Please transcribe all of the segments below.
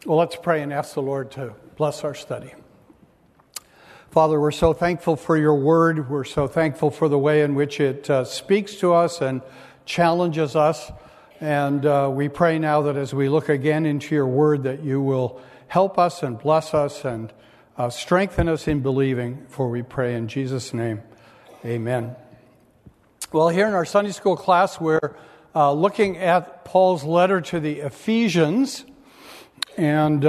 Well, let's pray and ask the Lord to bless our study. Father, we're so thankful for your word. We're so thankful for the way in which it speaks to us and challenges us. And we pray now that as we look again into your word, that you will help us and bless us and strengthen us in believing, for we pray in Jesus' name. Amen. Well, here in our Sunday school class, we're looking at Paul's letter to the Ephesians. And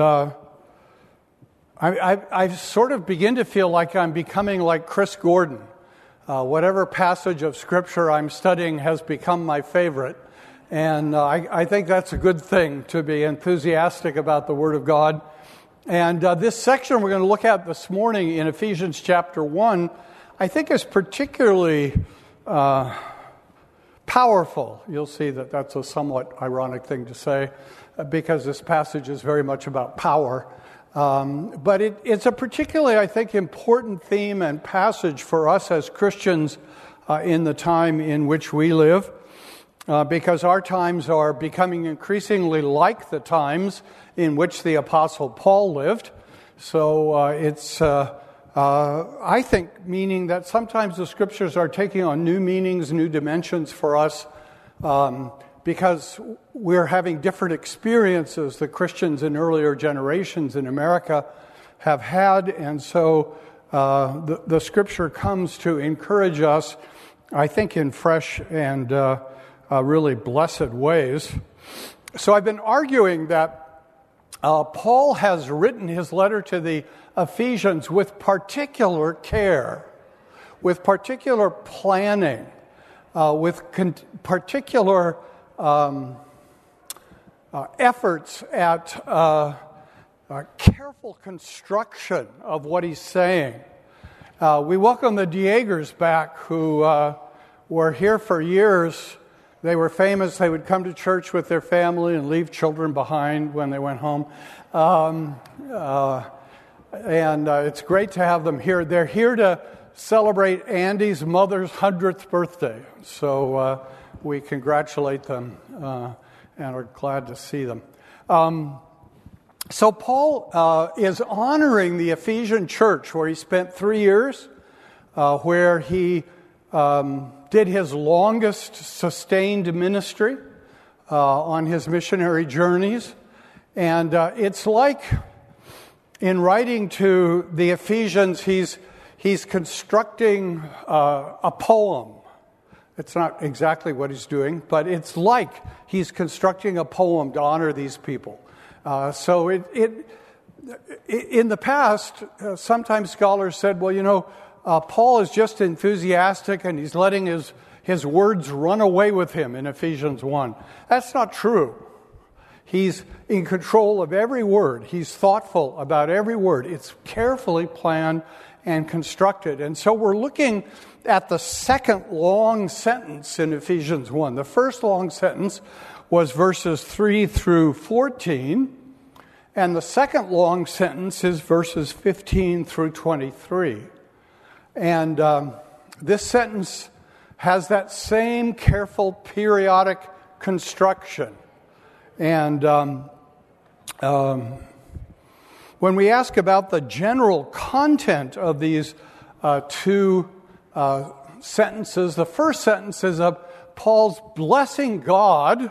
I sort of begin to feel like I'm becoming like Chris Gordon. Whatever passage of Scripture I'm studying has become my favorite. And I think that's a good thing, to be enthusiastic about the Word of God. And this section we're going to look at this morning in Ephesians chapter 1, I think is particularly powerful. You'll see that that's a somewhat ironic thing to say, because this passage is very much about power. But it's a particularly, I think, important theme and passage for us as Christians in the time in which we live, because our times are becoming increasingly like the times in which the Apostle Paul lived. So it's, I think, meaning that sometimes the Scriptures are taking on new meanings, new dimensions for us, because we're having different experiences that Christians in earlier generations in America have had. And so the Scripture comes to encourage us, I think, in fresh and really blessed ways. So I've been arguing that Paul has written his letter to the Ephesians with particular care, with particular planning, with particular efforts at careful construction of what he's saying. We welcome the Diegers back, who were here for years. They were famous. They would come to church with their family and leave children behind when they went home. And it's great to have them here. They're here to celebrate Andy's mother's 100th birthday. So we congratulate them and are glad to see them. So Paul is honoring the Ephesian church, where he spent 3 years, where he did his longest sustained ministry on his missionary journeys. And it's like, in writing to the Ephesians, he's constructing a poem. It's not exactly what he's doing, but it's like he's constructing a poem to honor these people. So in the past, sometimes scholars said, well, Paul is just enthusiastic and he's letting his words run away with him in Ephesians 1. That's not true. He's in control of every word. He's thoughtful about every word. It's carefully planned and constructed. And so we're looking at the second long sentence in Ephesians 1. The first long sentence was verses 3 through 14. And the second long sentence is verses 15 through 23. And this sentence has that same careful periodic construction. And when we ask about the general content of these two sentences, the first sentence is of Paul's blessing God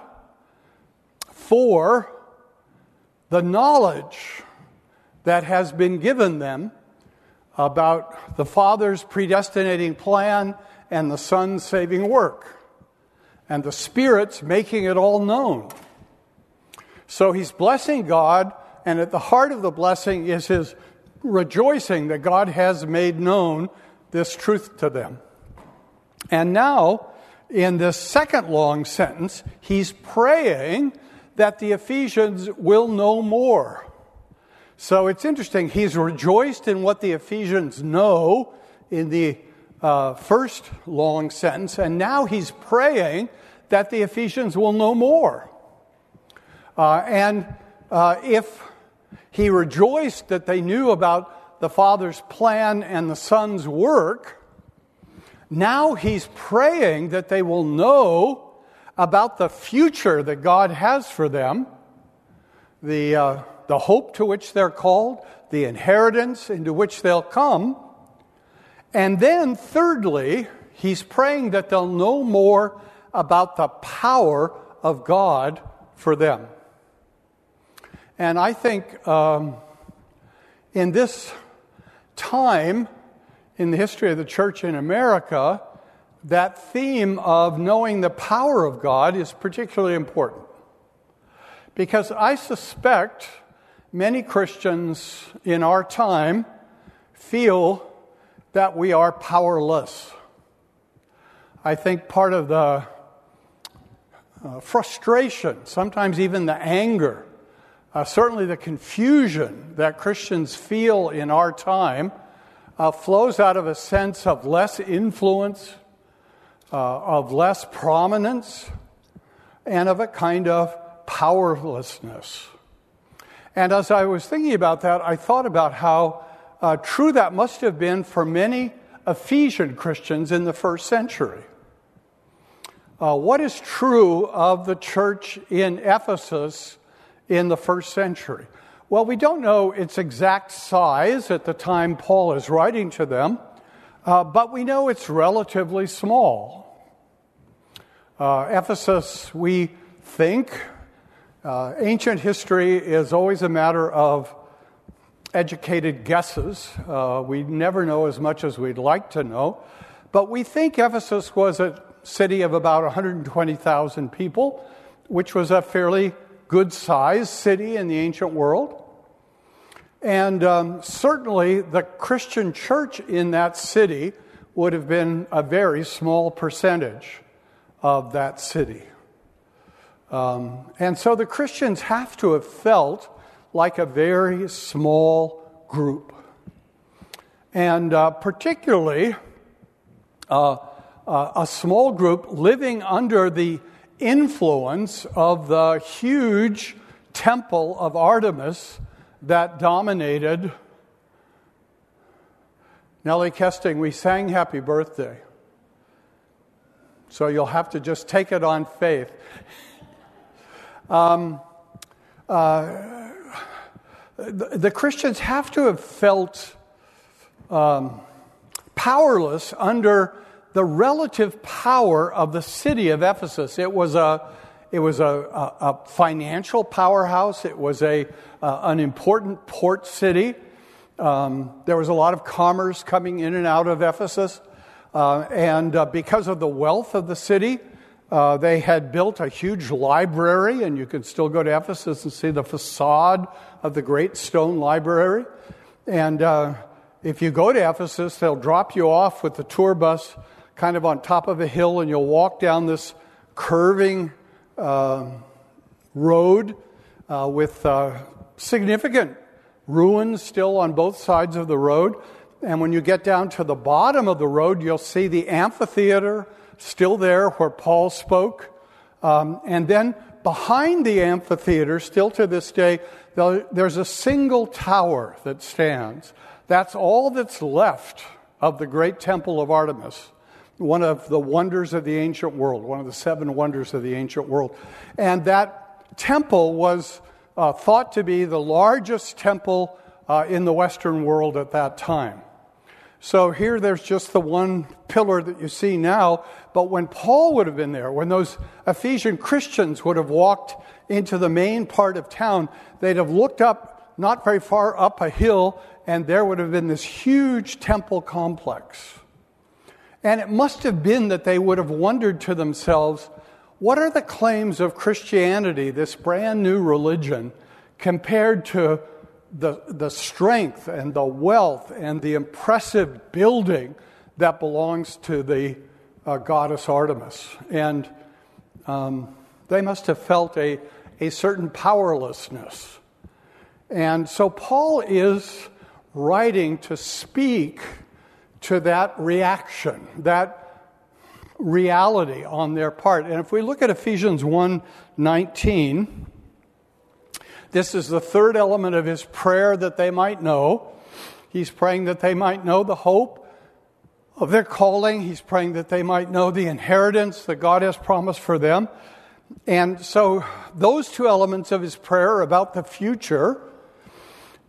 for the knowledge that has been given them about the Father's predestinating plan and the Son's saving work, and the Spirit's making it all known. So he's blessing God, and at the heart of the blessing is his rejoicing that God has made known this truth to them. And now, in this second long sentence, he's praying that the Ephesians will know more. So it's interesting. He's rejoiced in what the Ephesians know in the first long sentence, and now he's praying that the Ephesians will know more. And if he rejoiced that they knew about the Father's plan and the Son's work, now he's praying that they will know about the future that God has for them, the the hope to which they're called, the inheritance into which they'll come. And then thirdly, he's praying that they'll know more about the power of God for them. And I think in this time in the history of the church in America, that theme of knowing the power of God is particularly important. Because I suspect many Christians in our time feel that we are powerless. I think part of the frustration, sometimes even the anger, certainly the confusion that Christians feel in our time flows out of a sense of less influence, of less prominence, and of a kind of powerlessness. And as I was thinking about that, I thought about how true that must have been for many Ephesian Christians in the first century. What is true of the church in Ephesus in the first century? Well, we don't know its exact size at the time Paul is writing to them, but we know it's relatively small. Ephesus, we think, ancient history is always a matter of educated guesses. We never know as much as we'd like to know, but we think Ephesus was a city of about 120,000 people, which was a fairly good-sized city in the ancient world. And certainly the Christian church in that city would have been a very small percentage of that city. And so the Christians have to have felt like a very small group. And particularly a small group living under the influence of the huge temple of Artemis that dominated. Nellie Kesting, we sang Happy Birthday. So you'll have to just take it on faith. The Christians have to have felt powerless under the relative power of the city of Ephesus. It was a financial powerhouse. It was an important port city. There was a lot of commerce coming in and out of Ephesus. And because of the wealth of the city, they had built a huge library, and you can still go to Ephesus and see the facade of the great stone library. And if you go to Ephesus, they'll drop you off with the tour bus kind of on top of a hill, and you'll walk down this curving road with significant ruins still on both sides of the road. And when you get down to the bottom of the road, you'll see the amphitheater still there where Paul spoke. And then behind the amphitheater, still to this day, there's a single tower that stands. That's all that's left of the great temple of Artemis, one of the wonders of the ancient world, one of the 7 wonders of the ancient world. And that temple was thought to be the largest temple in the Western world at that time. So here there's just the one pillar that you see now, but when Paul would have been there, when those Ephesian Christians would have walked into the main part of town, they'd have looked up, not very far up a hill, and there would have been this huge temple complex. And it must have been that they would have wondered to themselves, what are the claims of Christianity, this brand new religion, compared to the strength and the wealth and the impressive building that belongs to the goddess Artemis? And they must have felt a certain powerlessness. And so Paul is writing to speak to that reaction, that reality on their part. And if we look at Ephesians 1:19, this is the third element of his prayer that they might know. He's praying that they might know the hope of their calling. He's praying that they might know the inheritance that God has promised for them. And so those two elements of his prayer about the future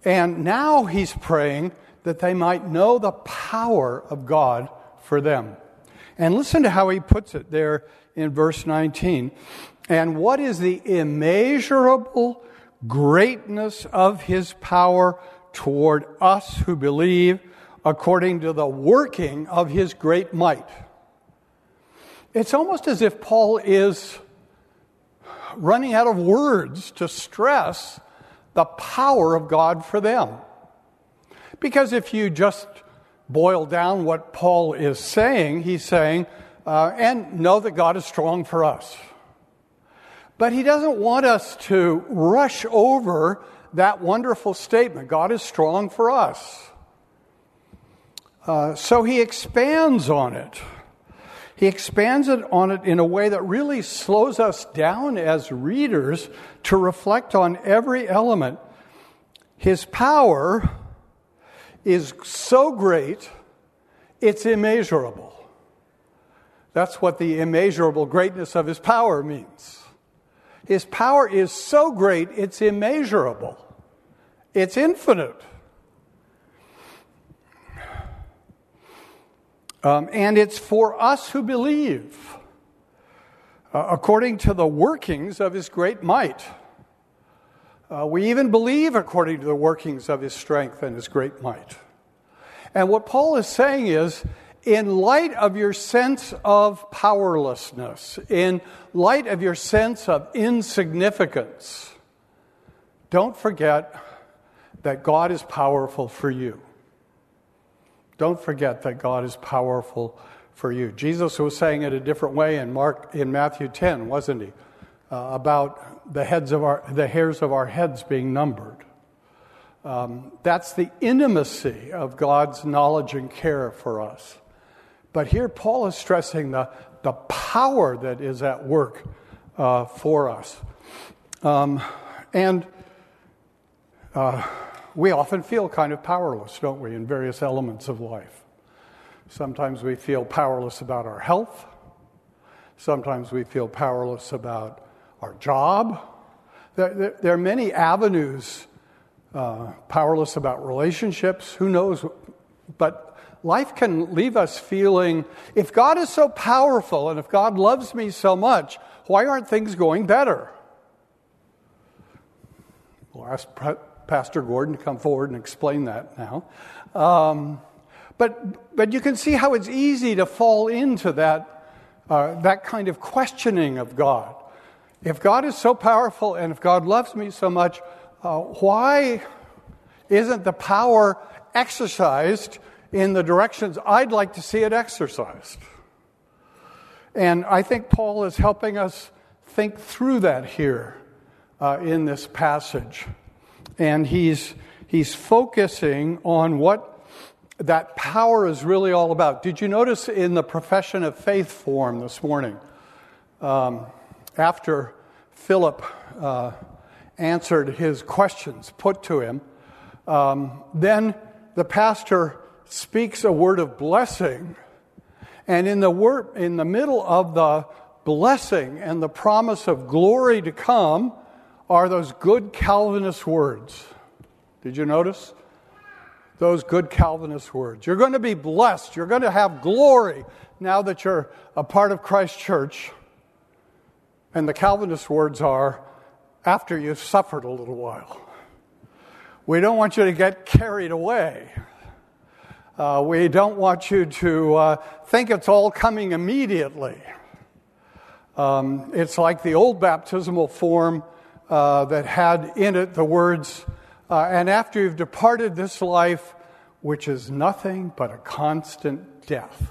And now he's praying that they might know the power of God for them. And listen to how he puts it there in verse 19. And what is the immeasurable greatness of his power toward us who believe, according to the working of his great might. It's almost as if Paul is running out of words to stress the power of God for them. Because if you just boil down what Paul is saying, he's saying, and know that God is strong for us. But he doesn't want us to rush over that wonderful statement, God is strong for us. So he expands on it. He expands on it in a way that really slows us down as readers to reflect on every element. His power is so great, it's immeasurable. That's what the immeasurable greatness of his power means. His power is so great, it's immeasurable. It's infinite. And it's for us who believe, according to the workings of his great might. We even believe according to the workings of his strength and his great might. And what Paul is saying is, in light of your sense of powerlessness, in light of your sense of insignificance, don't forget that God is powerful for you. Don't forget that God is powerful for you. Jesus was saying it a different way in Matthew 10, wasn't he? About the hairs of our heads being numbered. That's the intimacy of God's knowledge and care for us. But here Paul is stressing the power that is at work for us. We often feel kind of powerless, don't we, in various elements of life. Sometimes we feel powerless about our health. Sometimes we feel powerless about our job. There are many avenues, powerless about relationships. Who knows? But life can leave us feeling, if God is so powerful and if God loves me so much, why aren't things going better? We'll ask Pastor Gordon to come forward and explain that now. But you can see how it's easy to fall into that kind of questioning of God. If God is so powerful and if God loves me so much, why isn't the power exercised in the directions I'd like to see it exercised? And I think Paul is helping us think through that here in this passage. And he's focusing on what that power is really all about. Did you notice in the profession of faith form this morning, after Philip answered his questions put to him, then the pastor speaks a word of blessing, and in the middle of the blessing and the promise of glory to come are those good Calvinist words. Did you notice? Those good Calvinist words. You're going to be blessed. You're going to have glory now that you're a part of Christ Church. And the Calvinist words are, after you've suffered a little while. We don't want you to get carried away. We don't want you to think it's all coming immediately. It's like the old baptismal form that had in it the words, and after you've departed this life, which is nothing but a constant death.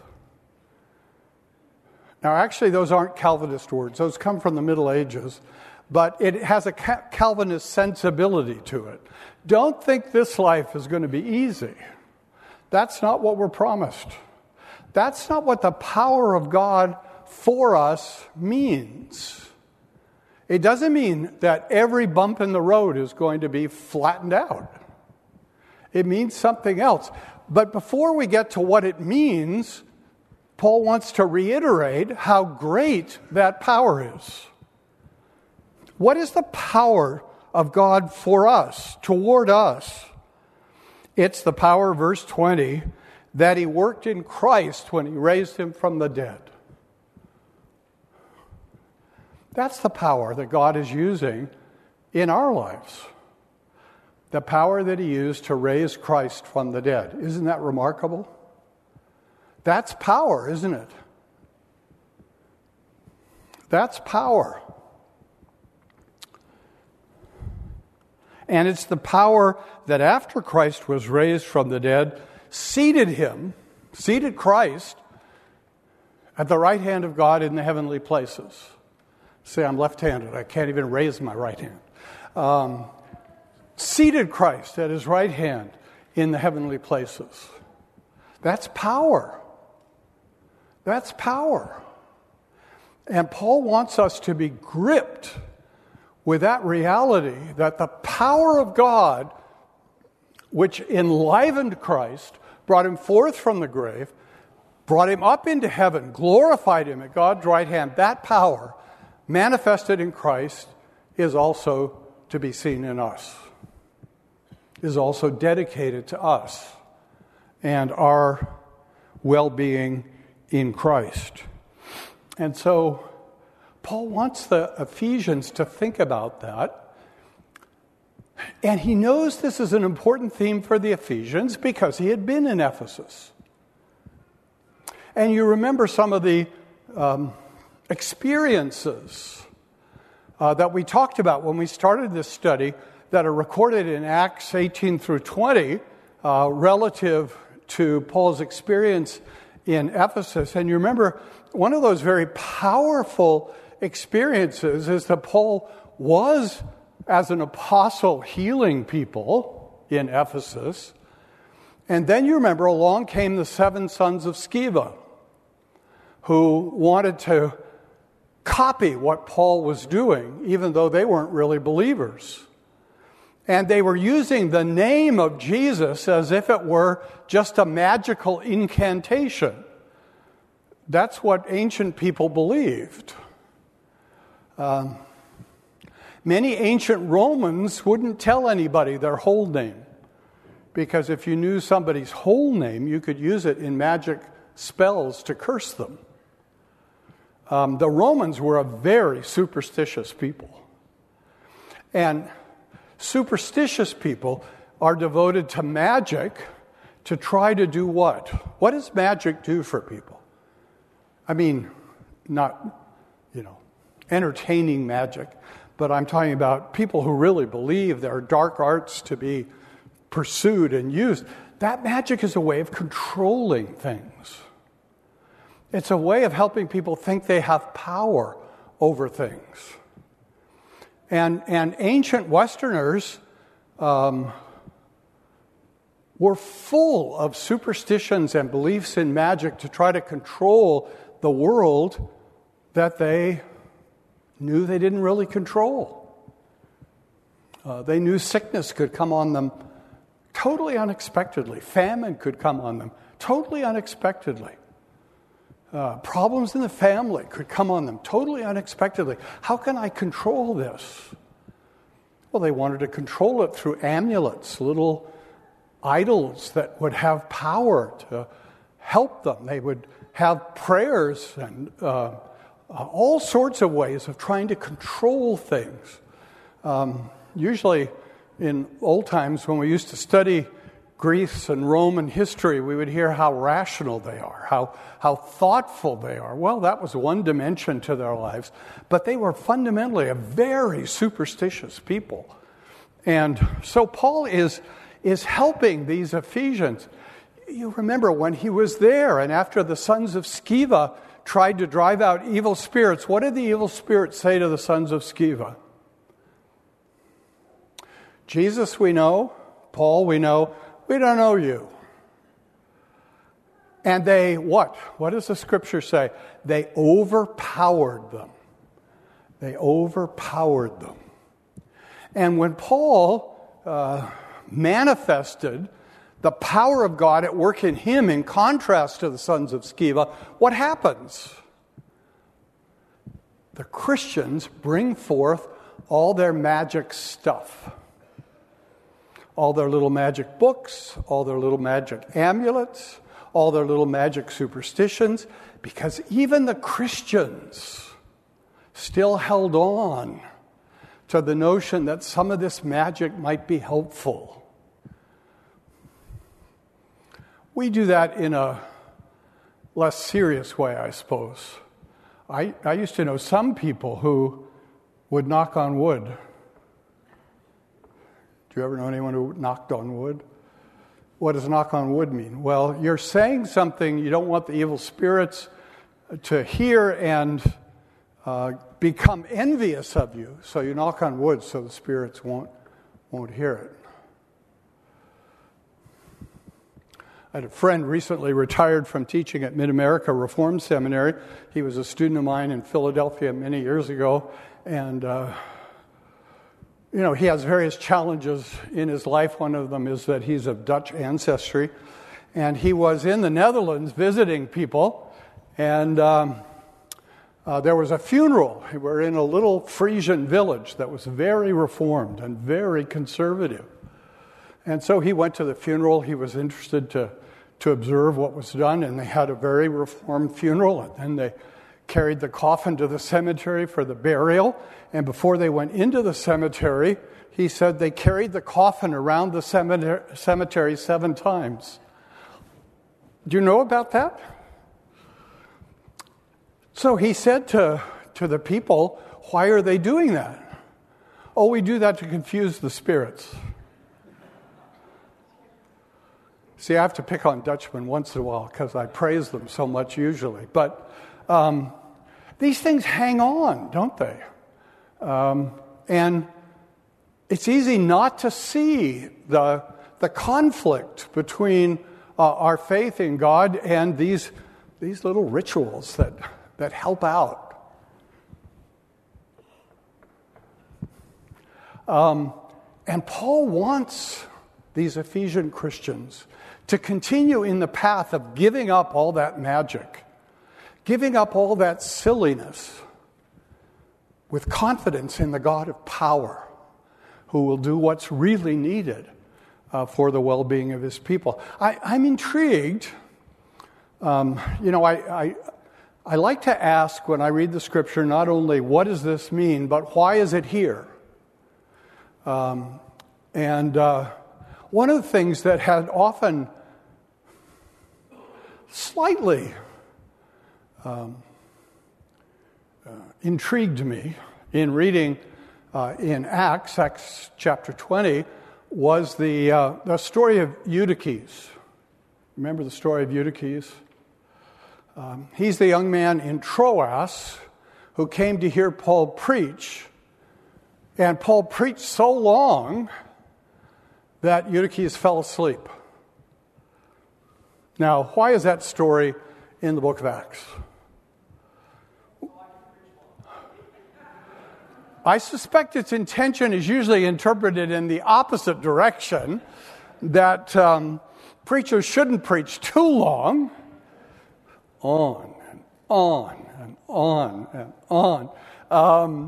Now, actually, those aren't Calvinist words. Those come from the Middle Ages, but it has a Calvinist sensibility to it. Don't think this life is going to be easy. That's not what we're promised. That's not what the power of God for us means. It doesn't mean that every bump in the road is going to be flattened out. It means something else. But before we get to what it means, Paul wants to reiterate how great that power is. What is the power of God for us, toward us? It's the power, verse 20, that he worked in Christ when he raised him from the dead. That's the power that God is using in our lives. The power that he used to raise Christ from the dead. Isn't that remarkable? That's power, isn't it? That's power. And it's the power that after Christ was raised from the dead, seated Christ at the right hand of God in the heavenly places. See, I'm left-handed. I can't even raise my right hand. Seated Christ at his right hand in the heavenly places. That's power. That's power. And Paul wants us to be gripped with that reality that the power of God, which enlivened Christ, brought him forth from the grave, brought him up into heaven, glorified him at God's right hand, that power manifested in Christ is also to be seen in us, is also dedicated to us and our well-being in Christ. And so Paul wants the Ephesians to think about that. And he knows this is an important theme for the Ephesians because he had been in Ephesus. And you remember some of the experiences that we talked about when we started this study that are recorded in Acts 18 through 20 relative to Paul's experience in Ephesus. And you remember one of those very powerful experiences is that Paul was, as an apostle, healing people in Ephesus. And then you remember along came the 7 sons of Sceva, who wanted to copy what Paul was doing, even though they weren't really believers. And they were using the name of Jesus as if it were just a magical incantation. That's what ancient people believed. Many ancient Romans wouldn't tell anybody their whole name, because if you knew somebody's whole name, you could use it in magic spells to curse them. The Romans were a very superstitious people. And superstitious people are devoted to magic to try to do what? What does magic do for people? I mean, not, entertaining magic, but I'm talking about people who really believe there are dark arts to be pursued and used. That magic is a way of controlling things. It's a way of helping people think they have power over things. And ancient Westerners were full of superstitions and beliefs in magic to try to control the world that they knew they didn't really control. They knew sickness could come on them totally unexpectedly. Famine could come on them totally unexpectedly. Problems in the family could come on them totally unexpectedly. How can I control this? Well, they wanted to control it through amulets, little idols that would have power to help them. They would have prayers and all sorts of ways of trying to control things. Usually in old times when we used to study Greece and Roman history, we would hear how rational they are, how thoughtful they are. Well, that was one dimension to their lives, but they were fundamentally a very superstitious people. And so Paul is helping these Ephesians. You remember when he was there, and after the sons of Sceva tried to drive out evil spirits, what did the evil spirits say to the sons of Sceva? Jesus we know, Paul we know, we don't know you. And they, what? What does the scripture say? They overpowered them. They overpowered them. And when Paul manifested the power of God at work in him in contrast to the sons of Sceva, what happens? The Christians bring forth all their magic stuff. all their little magic books, all their little magic amulets, all their little magic superstitions, because even the Christians still held on to the notion that some of this magic might be helpful. We do that in a less serious way, I suppose. I used to know some people who would knock on wood. Do you ever know anyone who knocked on wood? What does knock on wood mean? Well, you're saying something you don't want the evil spirits to hear and become envious of you, so you knock on wood so the spirits won't hear it. I had a friend recently retired from teaching at Mid-America Reformed Seminary. He was a student of mine in Philadelphia many years ago, and he has various challenges in his life. One of them is that he's of Dutch ancestry, and he was in the Netherlands visiting people, and there was a funeral. We were in a little Frisian village that was very reformed and very conservative. And so he went to the funeral. He was interested to observe what was done, and they had a very reformed funeral, and then they carried the coffin to the cemetery for the burial. And before they went into the cemetery, he said they carried the coffin around the cemetery 7 times. Do you know about that? So he said to the people, "Why are they doing that?" "Oh, we do that to confuse the spirits." See, I have to pick on Dutchmen once in a while because I praise them so much usually. But these things hang on, don't they? And it's easy not to see the conflict between our faith in God and these little rituals that help out. And Paul wants these Ephesian Christians to continue in the path of giving up all that magic, giving up all that silliness, with confidence in the God of power, who will do what's really needed for the well-being of his people. I'm intrigued. I like to ask when I read the scripture not only what does this mean, but why is it here? One of the things that had often slightly intrigued me in reading in Acts chapter 20 was the story of Eutyches. Remember the story of Eutyches? He's the young man in Troas who came to hear Paul preach, and Paul preached so long that Eutyches fell asleep. Now, why is that story in the book of Acts? I suspect its intention is usually interpreted in the opposite direction, that preachers shouldn't preach too long, on and on and on and on.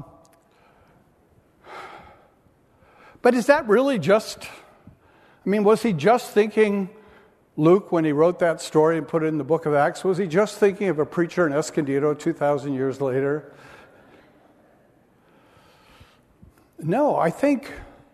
But is that really just, was he just thinking, Luke, when he wrote that story and put it in the book of Acts, was he just thinking of a preacher in Escondido 2,000 years later? No, I think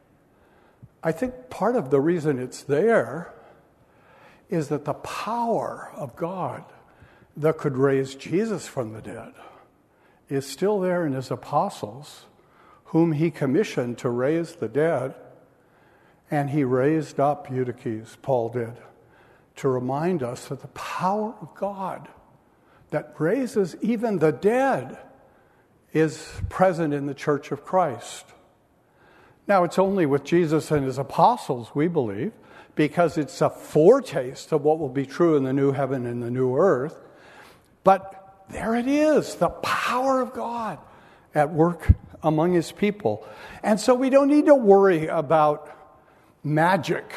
part of the reason it's there is that the power of God that could raise Jesus from the dead is still there in his apostles, whom he commissioned to raise the dead, and he raised up Eutyches, Paul did, to remind us that the power of God that raises even the dead is present in the Church of Christ. Now, it's only with Jesus and his apostles, we believe, because it's a foretaste of what will be true in the new heaven and the new earth. But there it is, the power of God at work among his people. And so we don't need to worry about magic.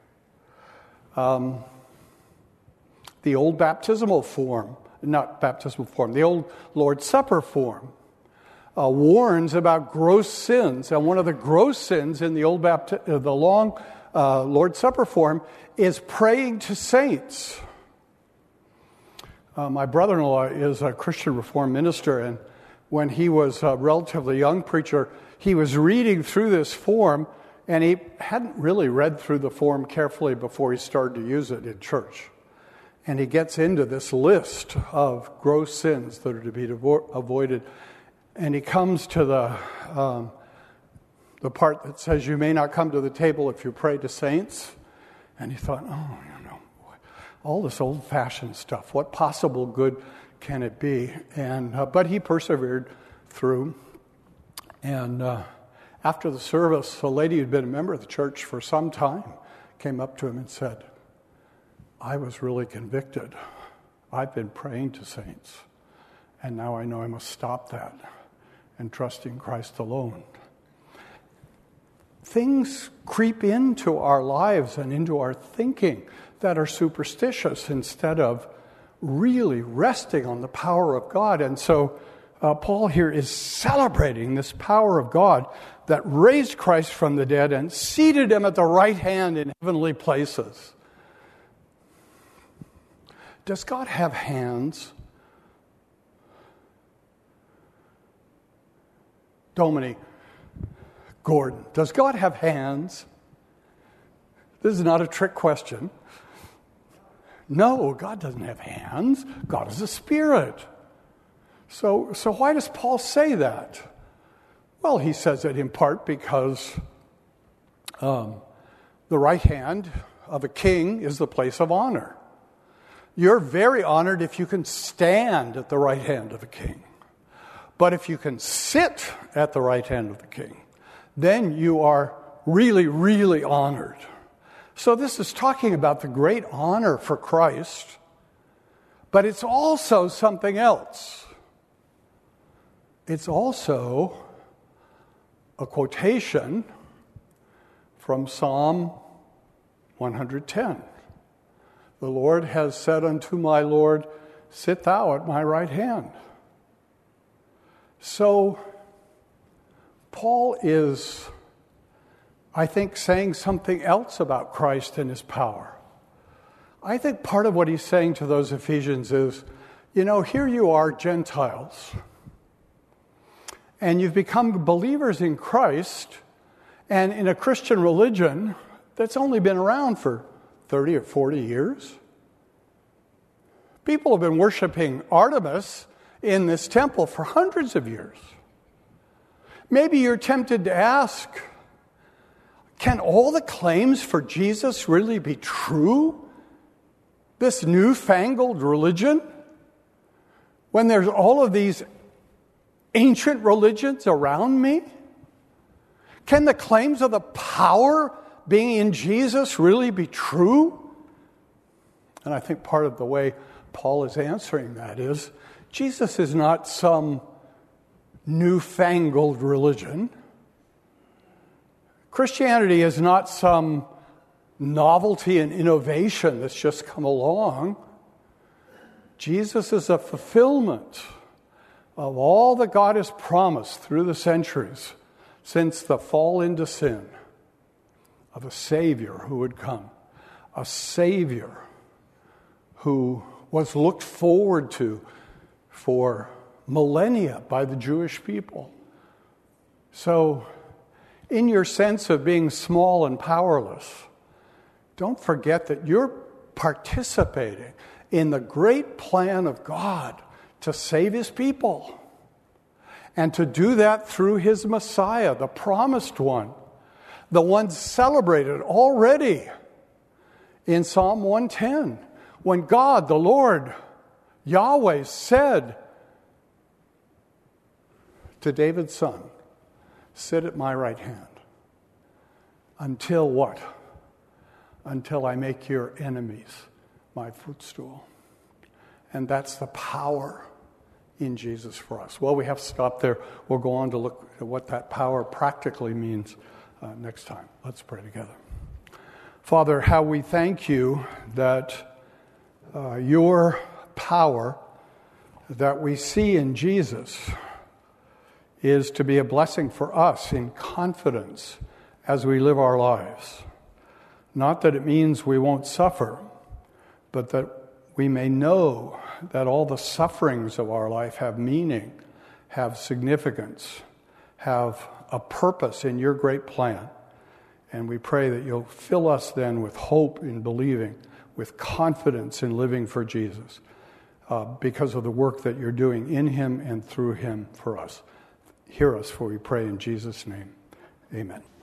The old baptismal form, the old Lord's Supper form, warns about gross sins. And one of the gross sins in the long Lord's Supper form is praying to saints. My brother-in-law is a Christian Reformed minister, and when he was a relatively young preacher, he was reading through this form, and he hadn't really read through the form carefully before he started to use it in church. And he gets into this list of gross sins that are to be avoided, and he comes to the part that says, you may not come to the table if you pray to saints. And he thought, all this old-fashioned stuff, what possible good can it be? And but he persevered through. And after the service, a lady who'd been a member of the church for some time came up to him and said, I was really convicted. I've been praying to saints, and now I know I must stop that and trust in Christ alone. Things creep into our lives and into our thinking that are superstitious instead of really resting on the power of God. And so Paul here is celebrating this power of God that raised Christ from the dead and seated him at the right hand in heavenly places. Does God have hands? Dominic Gordon, does God have hands? This is not a trick question. No, God doesn't have hands. God is a spirit. So why does Paul say that? Well, he says it in part because the right hand of a king is the place of honor. You're very honored if you can stand at the right hand of a king. But if you can sit at the right hand of the king, then you are really, really honored. So this is talking about the great honor for Christ, but it's also something else. It's also a quotation from Psalm 110. The Lord has said unto my Lord, sit thou at my right hand. So Paul is, I think, saying something else about Christ and his power. I think part of what he's saying to those Ephesians is, here you are, Gentiles, and you've become believers in Christ and in a Christian religion that's only been around for 30 or 40 years. People have been worshiping Artemis in this temple for hundreds of years. Maybe you're tempted to ask, can all the claims for Jesus really be true? This newfangled religion? When there's all of these ancient religions around me? Can the claims of the power being in Jesus really be true? And I think part of the way Paul is answering that is, Jesus is not some newfangled religion. Christianity is not some novelty and innovation that's just come along. Jesus is a fulfillment of all that God has promised through the centuries since the fall into sin, of a Savior who would come, a Savior who was looked forward to for millennia by the Jewish people. So, in your sense of being small and powerless, don't forget that you're participating in the great plan of God to save his people, and to do that through his Messiah, the promised one, the one celebrated already in Psalm 110, when God, the Lord, Yahweh, said to David's son, sit at my right hand. Until what? Until I make your enemies my footstool. And that's the power in Jesus for us. Well, we have to stop there. We'll go on to look at what that power practically means next time. Let's pray together. Father, how we thank you that your power that we see in Jesus is to be a blessing for us in confidence as we live our lives. Not that it means we won't suffer, but that we may know that all the sufferings of our life have meaning, have significance, have a purpose in your great plan. And we pray that you'll fill us then with hope in believing, with confidence in living for Jesus, because of the work that you're doing in him and through him for us. Hear us, for we pray in Jesus' name. Amen.